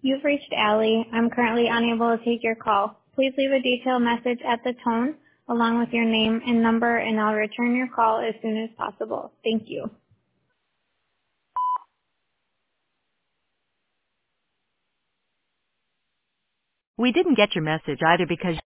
You've reached Allie. I'm currently unable to take your call. Please leave a detailed message at the tone along with your name and number, and I'll return your call as soon as possible. Thank you. We didn't get your message either because